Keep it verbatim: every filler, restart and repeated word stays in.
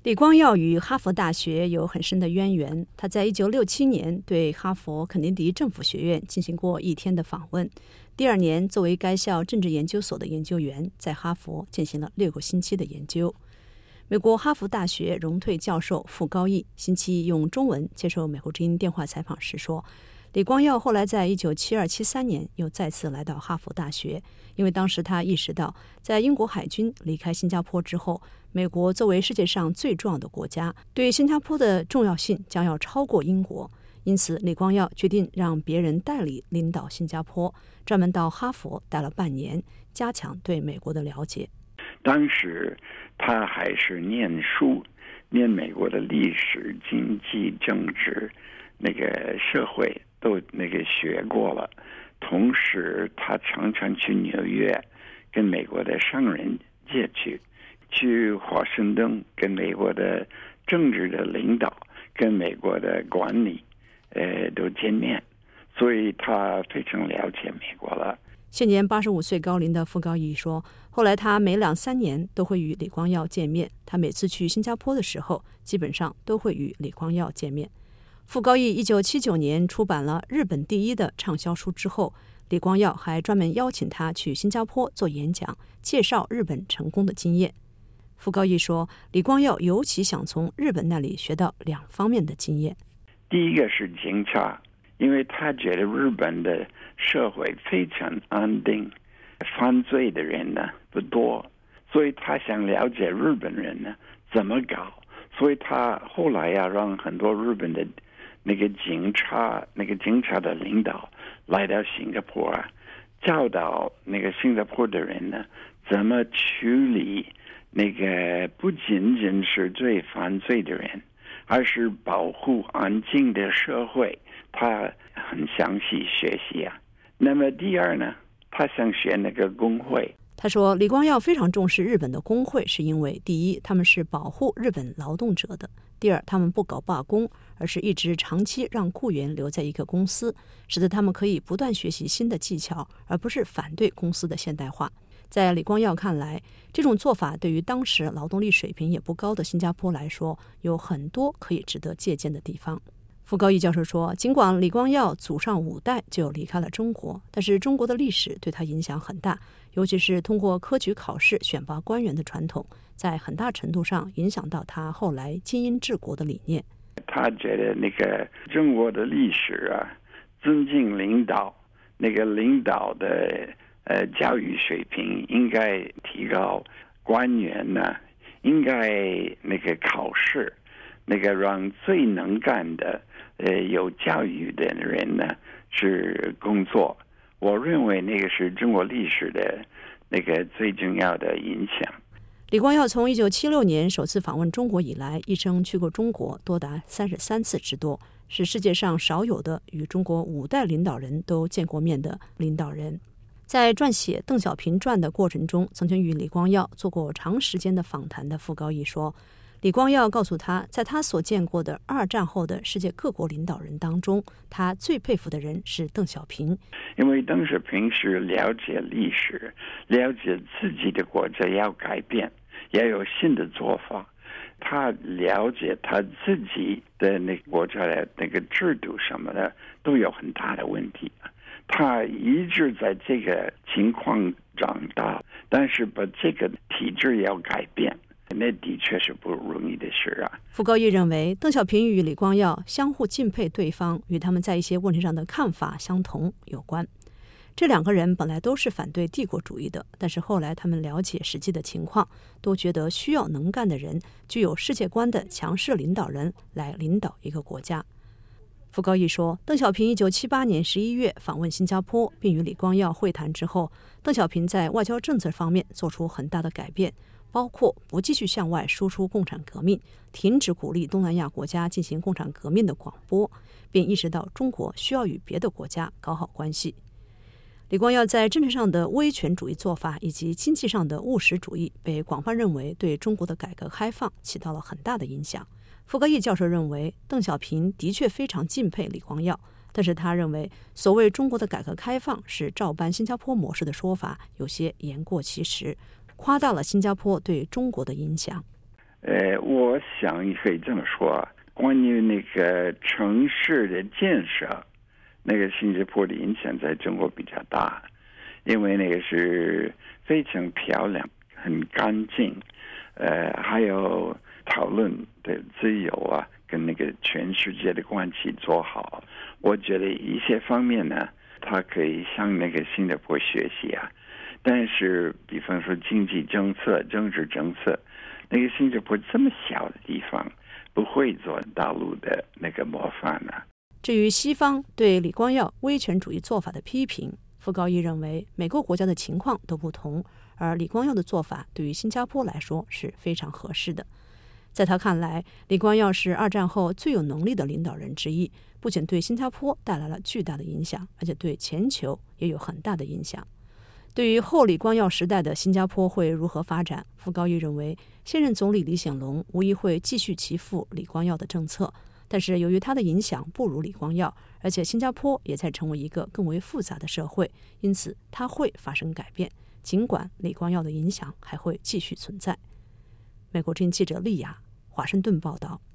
李光耀与哈佛大学有很深的渊源，他在一九六七年对哈佛肯尼迪政府学院进行过一天的访问，第二年作为该校政治研究所的研究员，在哈佛进行了六个星期的研究。美国哈佛大学荣退教授傅高义星期一用中文接受美国之音电话采访时说，李光耀后来在一九七二、七三年又再次来到哈佛大学，因为当时他意识到，在英国海军离开新加坡之后，美国作为世界上最重要的国家，对新加坡的重要性将要超过英国。因此，李光耀决定让别人代理领导新加坡，专门到哈佛待了半年，加强对美国的了解。 当时他还是念书，念美国的历史、经济、政治，那个社会都那个学过了。同时，他常常去纽约跟美国的商人接触，去华盛顿跟美国的政治的领导、跟美国的管理，呃，都见面，所以他非常了解美国了。 现年八十五岁高龄的傅高义说，后来他每两三年都会与李光耀见面，他每次去新加坡的时候，基本上都会与李光耀见面。傅高义一九七九年出版了日本第一的畅销书之后，李光耀还专门邀请他去新加坡做演讲，介绍日本成功的经验。傅高义说，李光耀尤其想从日本那里学到两方面的经验。 第一个是警察，因为他觉得日本的社会非常安定，犯罪的人呢不多，所以他想了解日本人呢怎么搞，所以他后来要让很多日本的那个警察、那个警察的领导来到新加坡啊，教导那个新加坡的人呢怎么处理那个不仅仅是罪犯罪的人，而是保护安静的社会，他很详细学习啊。那么第二呢，他想学那个工会。 他说，李光耀非常重视日本的工会，是因为第一，他们是保护日本劳动者的；第二，他们不搞罢工，而是一直长期让雇员留在一个公司，使得他们可以不断学习新的技巧，而不是反对公司的现代化。在李光耀看来，这种做法对于当时劳动力水平也不高的新加坡来说，有很多可以值得借鉴的地方。傅高义教授说，尽管李光耀祖上五代就离开了中国，但是中国的历史对他影响很大，尤其是通过科举考试选拔官员的传统，在很大程度上影响到他后来精英治国的理念。 他觉得那个中国的历史啊，尊敬领导，那个领导的呃教育水平应该提高，官员呢应该那个考试，那个让最能干的呃有教育的人呢是工作。我认为那个是中国历史的那个最重要的影响。 李光耀从一九七六年首次访问中国以来，一生去过中国多达三十三次之多，是世界上少有的与中国五代领导人都见过面的领导人。在撰写邓小平传的过程中，曾经与李光耀做过长时间的访谈的傅高义说，李光耀告诉他，在他所见过的二战后的世界各国领导人当中，他最佩服的人是邓小平。 因为邓小平是了解历史，了解自己的国家要改变，要有新的做法，他了解他自己的那个国家的那个制度什么的都有很大的问题，他一直在这个情况长大，但是把这个体制要改变，那的确是不容易的事啊。 傅高义认为，邓小平与李光耀相互敬佩对方，与他们在一些问题上的看法相同有关。这两个人本来都是反对帝国主义的，但是后来他们了解实际的情况，都觉得需要能干的人、具有世界观的强势领导人来领导一个国家。傅高义说，邓小平一九七八年十一月访问新加坡，并与李光耀会谈之后，邓小平在外交政策方面做出很大的改变，包括不继续向外输出共产革命，停止鼓励东南亚国家进行共产革命的广播，并意识到中国需要与别的国家搞好关系。李光耀在政治上的威权主义做法以及经济上的务实主义被广泛认为对中国的改革开放起到了很大的影响。傅高义教授认为，邓小平的确非常敬佩李光耀，但是他认为所谓中国的改革开放是照搬新加坡模式的说法有些言过其实，夸大了新加坡对中国的影响。 呃，我想可以这么说，关于那个城市的建设，那个新加坡的影响在中国比较大，因为那个是非常漂亮、很干净，呃，还有讨论的自由啊，跟那个全世界的关系做好。我觉得一些方面呢，他可以向那个新加坡学习啊。但是，比方说经济政策、政治政策，那个新加坡这么小的地方，不会做大陆的那个模范啊。 至于西方对李光耀威权主义做法的批评，傅高义认为每个国家的情况都不同，而李光耀的做法对于新加坡来说是非常合适的。在他看来，李光耀是二战后最有能力的领导人之一，不仅对新加坡带来了巨大的影响，而且对全球也有很大的影响。对于后李光耀时代的新加坡会如何发展，傅高义认为现任总理李显龙无疑会继续其父李光耀的政策，但是由于他的影响不如李光耀，而且新加坡也在成为一个更为复杂的社会，因此他会发生改变，尽管李光耀的影响还会继续存在。美国之音记者丽雅，华盛顿报道。